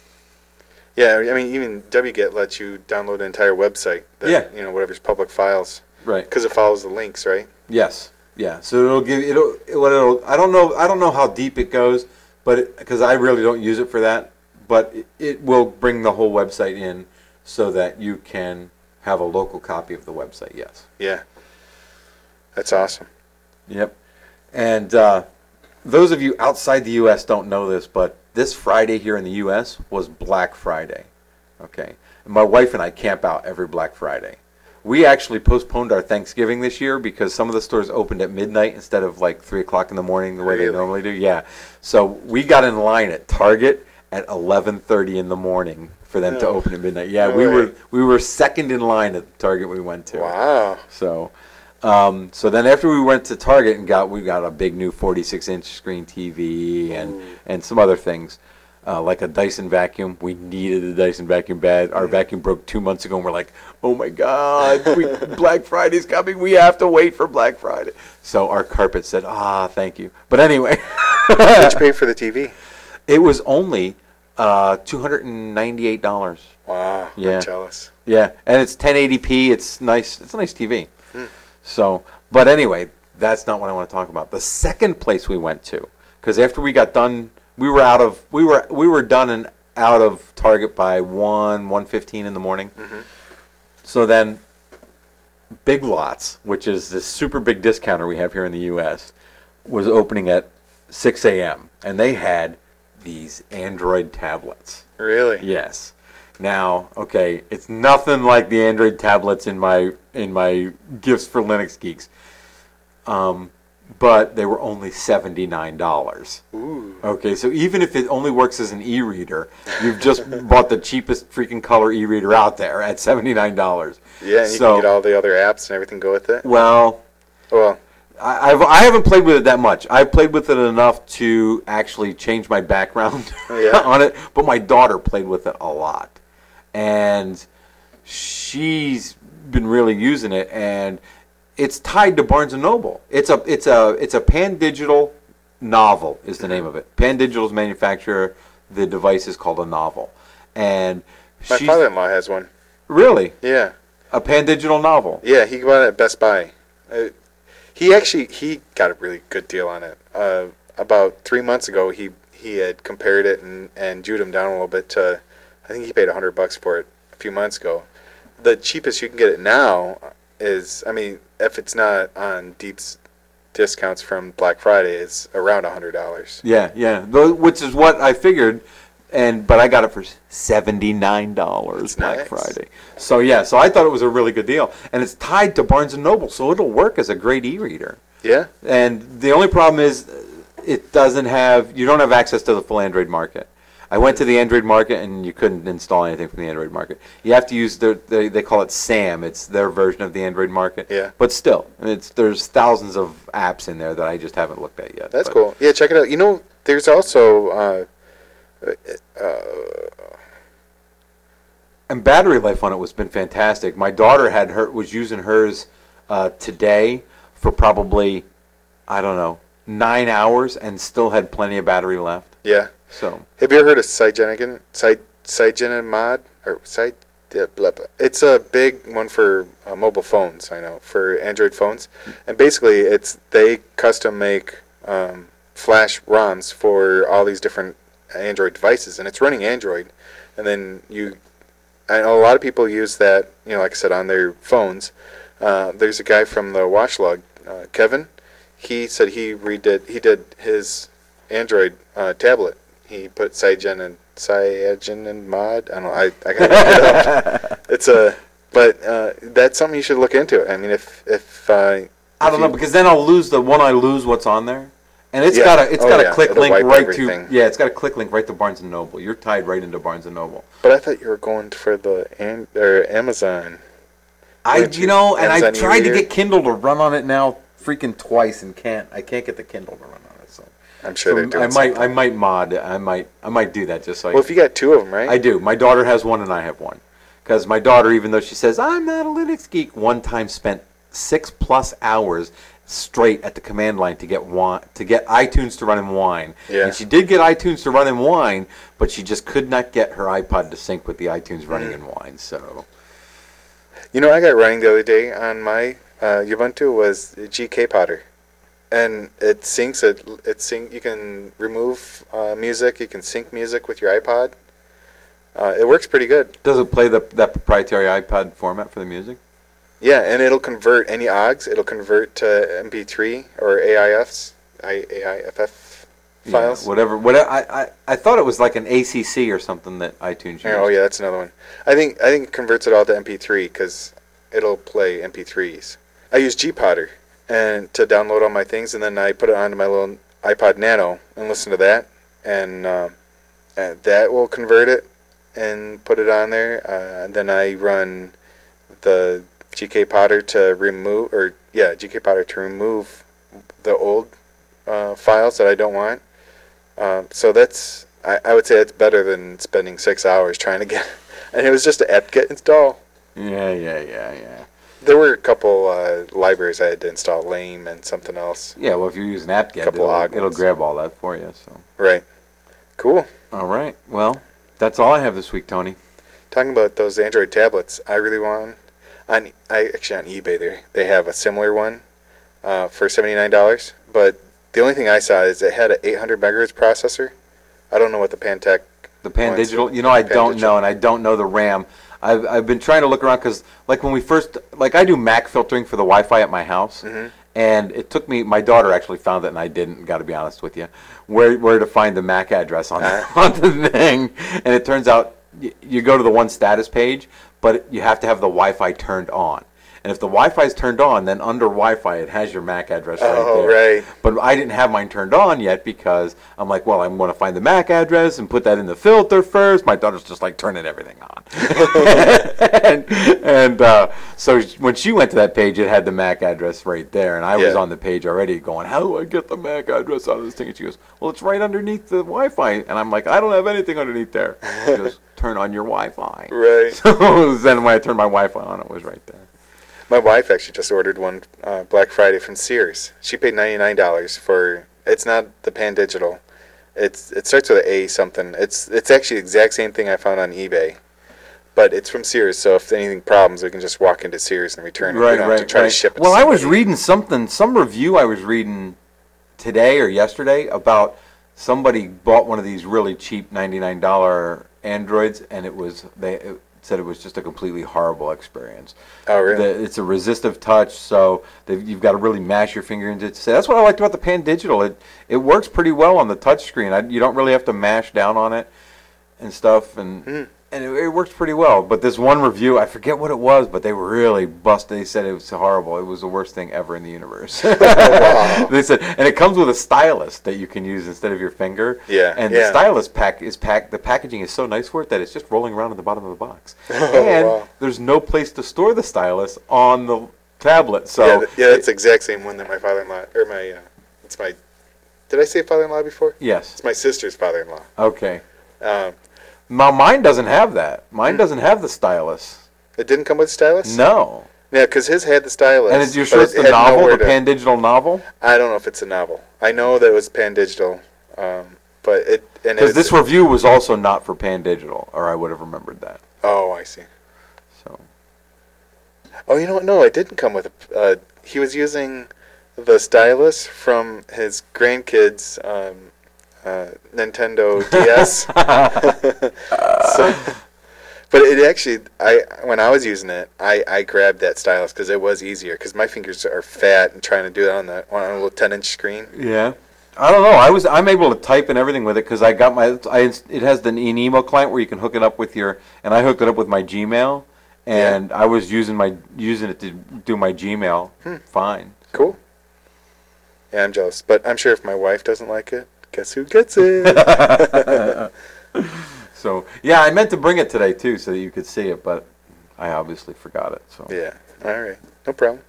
Yeah, I mean, even wget lets you download an entire website. That, Yeah. You know, whatever's public files, right. because it follows the links, right? Yes. Yeah. So it'll give it'll what it'll I don't know I don't know how deep it goes, but because I really don't use it for that, but it, it will bring the whole website in so that you can have a local copy of the website. Yes. Yeah. That's awesome. Yep. And uh, those of you outside the U S don't know this, but this Friday here in the U S was Black Friday. Okay. And my wife and I camp out every Black Friday. We actually postponed our Thanksgiving this year because some of the stores opened at midnight instead of like three o'clock in the morning the way Really? they normally do. Yeah. So we got in line at Target at eleven thirty in the morning for them to No. open at midnight. Yeah, No we way. were we were second in line at the Target we went to. Wow. So, um, so then after we went to Target and got we got a big new forty-six inch screen T V and Ooh. and some other things. Uh, like a Dyson vacuum. We needed a Dyson vacuum bad. Our vacuum broke two months ago, and we're like, oh my God, we, Black Friday's coming. We have to wait for Black Friday. So our carpet said, ah, thank you. But anyway, Did you pay for the T V? it was only uh, two hundred ninety-eight dollars. Wow. Yeah. I'm jealous. Yeah, and it's ten eighty p. It's nice. It's a nice T V. So, but anyway, that's not what I want to talk about. The second place we went to, because after we got done, we were out of we were we were done and out of Target by one one fifteen in the morning. So then, Big Lots, which is this super big discounter we have here in the U S, was opening at six a.m. and they had these Android tablets. Really? Yes. Now, okay, it's nothing like the Android tablets in my in my gifts for Linux geeks. Um, but they were only seventy-nine dollars. Ooh. Okay, so even if it only works as an e-reader, you've just bought the cheapest freaking color e-reader out there at seventy-nine dollars. Yeah, and you So- can get all the other apps and everything go with it. Well, Well, I, I've, I haven't played with it that much. I've played with it enough to actually change my background Yeah. on it, but my daughter played with it a lot. And she's been really using it, and it's tied to Barnes and Noble. It's a it's a it's a Pan Digital Novel is the name of it. Pan Digital's manufacturer. The device is called a Novel, and my she's father-in-law has one. really Yeah. a Pan Digital Novel. Yeah, he bought it at Best Buy. Uh, he actually he got a really good deal on it. Uh, about three months ago, he he had compared it and and jewed him down a little bit to, I think he paid a hundred bucks for it a few months ago. The cheapest you can get it now is, I mean, if it's not on Deep's discounts from Black Friday, it's around a hundred dollars. Yeah, yeah. Tho- Which is what I figured, and but I got it for seventy nine dollars Black nice. Friday. So yeah, so I thought it was a really good deal, and it's tied to Barnes and Noble, so it'll work as a great e-reader. Yeah. And the only problem is, uh, it doesn't have you don't have access to the full Android market. I went to the Android market and you couldn't install anything from the Android market. You have to use their they, they call it SAM. It's their version of the Android market. Yeah. But still, it's there's thousands of apps in there that I just haven't looked at yet. That's But- cool. Yeah, check it out. You know, there's also uh, uh, And battery life on it was been fantastic. My daughter had her was using hers uh, today for probably I don't know nine hours and still had plenty of battery left. yeah. So Have you ever heard of Cygen Cygen Mod or Cy? Yeah, blah, blah. It's a big one for uh, mobile phones. I know for Android phones, and basically it's they custom make um, flash ROMs for all these different Android devices, and it's running Android, and then you. I know a lot of people use that, you know, like I said, on their phones. Uh, there's a guy from the Watchlog, uh, Kevin. He said he redid he did his Android uh, tablet. He put Cygen and Cygen and Mod. I don't know. I I gotta look it up. It's a but uh, that's something you should look into. I mean, if if uh, I don't if know you- because then I'll lose the one I lose what's on there, and it's Yeah. got a it's Oh, got yeah. a click It'll link wipe right everything. to yeah it's got a click link right to Barnes and Noble. You're tied right into Barnes and Noble. But I thought you were going for the and or Amazon. I Weren't you you? know and I Amazon tried to e-reader? get Kindle to run on it now freaking twice and can't I can't get the Kindle to run on it. So, I'm sure so they're doing I might something. I might mod I might I might do that just so I Well, if you got two of them, right? I do. My daughter has one and I have one. Because my daughter, even though she says, I'm not a Linux geek, one time spent six plus hours straight at the command line to get Wine, to get iTunes to run in Wine. Yeah. And she did get iTunes to run in Wine, but she just could not get her iPod to sync with the iTunes running in Wine. So, You know, I got running the other day on my uh, Ubuntu was G K Potter, and it syncs it. It sync. You can remove uh, music. You can sync music with your iPod. Uh, it works pretty good. does it play the that proprietary iPod format for the music? Yeah, and it'll convert any O G S. It'll convert to M P three or A I Fs I A I F F Yeah, files. whatever. Whatever. I, I I thought it was like an A C C or something that iTunes used. Oh yeah, that's another one. I think I think it converts it all to M P three because it'll play M P threes. I use Gpotter and to download all my things, and then I put it onto my little iPod Nano and listen to that, and, um, and that will convert it and put it on there. Uh, and then I run the G K Potter to remove, or yeah, G K Potter to remove the old uh, files that I don't want. Um, so that's, I, I would say that's better than spending six hours trying to get, and it was just an apt-get install. Yeah, yeah, yeah, yeah. There were a couple uh, libraries I had to install, Lame and something else. Yeah, well, if you're using apt-get, Couple it'll, odd it'll ones. grab all that for you. So. Right. Cool. All right. Well, that's all I have this week, Tony. Talking about those Android tablets, I really want, on, I actually on eBay there, they have a similar one uh, for seventy-nine dollars, but the only thing I saw is it had an eight hundred megahertz processor. I don't know what the Pantech. The Pan ones- Digital, you know, I Pan don't Digital. know, and I don't know the RAM. I've I've been trying to look around because, like, when we first, like, I do M A C filtering for the Wi-Fi at my house, Mhm. and it took me. My daughter actually found it, and I didn't. Got to be honest with you, where where to find the M A C address on Uh-huh. on the thing, and it turns out y- you go to the one status page, but you have to have the Wi-Fi turned on. And if the Wi-Fi is turned on, then under Wi-Fi it has your M A C address right Oh, there. right. But I didn't have mine turned on yet because I'm like, well, I'm going to find the M A C address and put that in the filter first. My daughter's just like turning everything on. and and uh, so sh- when she went to that page, it had the M A C address right there. And I was Yeah. on the page already going, how do I get the M A C address out of this thing? And she goes, well, it's right underneath the Wi-Fi. And I'm like, I don't have anything underneath there. She goes, turn on your Wi-Fi. Right. So then when I turned my Wi-Fi on, it was right there. My wife actually just ordered one uh, Black Friday from Sears. She paid ninety-nine dollars for, it's not the Pan Digital. It's It starts with an A something. It's it's actually the exact same thing I found on eBay. But it's from Sears, so if anything problems, we can just walk into Sears and return it. We Right, don't right, have to try right. to ship it Well, to I was somebody. reading something, some review I was reading today or yesterday about somebody bought one of these really cheap ninety-nine dollar Androids, and it was they it said it was just a completely horrible experience. Oh, really? The, it's a resistive touch, so they've- you've got to really mash your finger into it. to say- That's what I liked about the Pan Digital. It it works pretty well on the touch screen. I, you don't really have to mash down on it and stuff, and Hmm. and it, it works pretty well. But this one review, I forget what it was, but they were really busted. They said it was horrible. It was the worst thing ever in the universe. Wow. They said, and it comes with a stylus that you can use instead of your finger. Yeah, And yeah. the stylus pack is packed. The packaging is so nice for it that it's just rolling around at the bottom of the box. Oh, and wow. there's no place to store the stylus on the tablet. So yeah, th- yeah, that's the exact same one that my father-in-law, or my, uh, it's my, did I say father-in-law before? yes. It's my sister's father-in-law. Okay. Um, Now mine doesn't have that. Mine Hmm. doesn't have the stylus. it didn't come with stylus? No. Yeah, because his had the stylus. And is you're but sure it it's the had novel, nowhere the to- Pan Digital novel? I don't know if it's a novel. I know that it was Pan Digital, um, but it and it Because was, this review was also not for Pan Digital, or I would have remembered that. Oh, I see. So Oh, you know what? No, it didn't come with a. Uh, he was using the stylus from his grandkids' um, uh, Nintendo D S. so, but it actually, I when I was using it, I, I grabbed that stylus because it was easier. Because my fingers are fat and trying to do it on the on a little ten inch screen. yeah, I don't know. I was I'm able to type and everything with it because I got my I, it has the Enemo client where you can hook it up with your and I hooked it up with my Gmail and I was using my using it to do my Gmail Hmm. fine. Cool. Yeah, I'm jealous, but I'm sure if my wife doesn't like it, guess who gets it? So yeah, I meant to bring it today too so that you could see it, but I obviously forgot it. So Yeah. All right. No problem.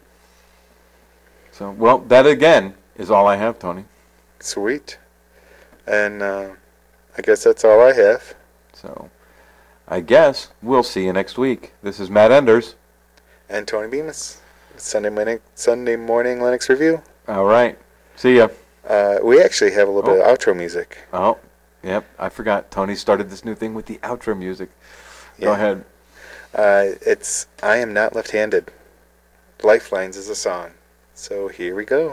so well, that again is all I have, Tony. Sweet. And uh, I guess that's all I have. So I guess we'll see you next week. This is Matt Enders. And Tony Bemis. Sunday morning, Sunday morning Linux review. All right. See ya. Uh, we actually have a little bit of outro music. Oh, yep. I forgot. Tony started this new thing with the outro music. Go Yeah. ahead. Uh, it's I Am Not Left-Handed. Lifelines is a song. So here we go.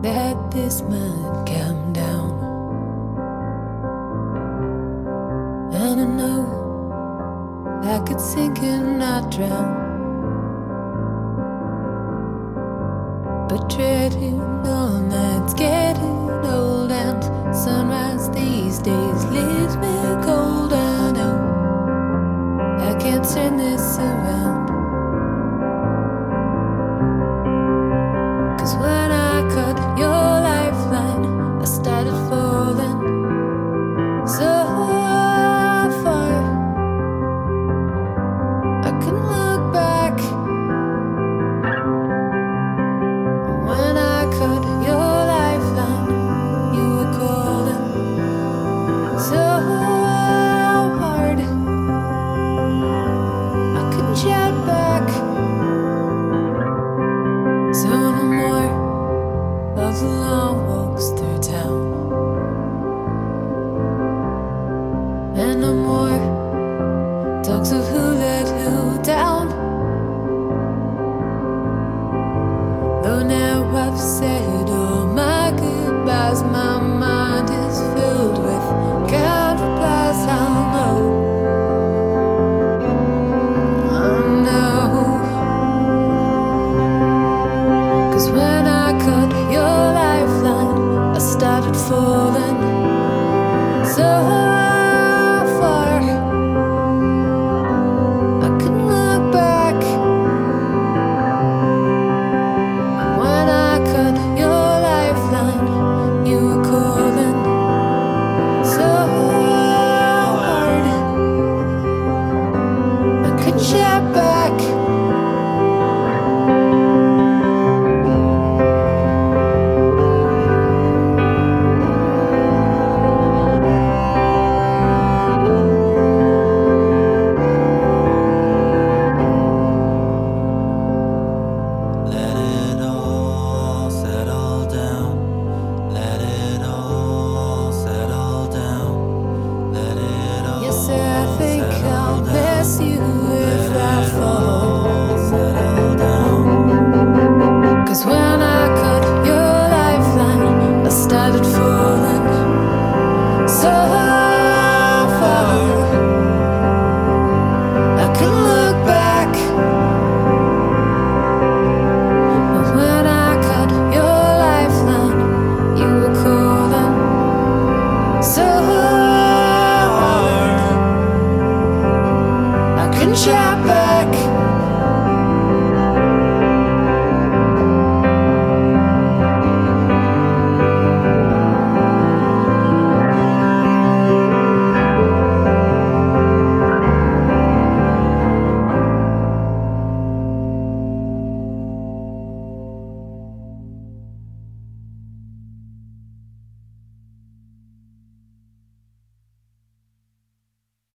that this might come down. And I know I could sink and not drown, but dreading all nights getting old, and sunrise these days leaves me cold. I know I can't turn this around, 'cause when I cut your lifeline, I started falling so far. I couldn't look back. When I cut your lifeline, you were calling so hard. I couldn't shout back. So no more of the long walks through town.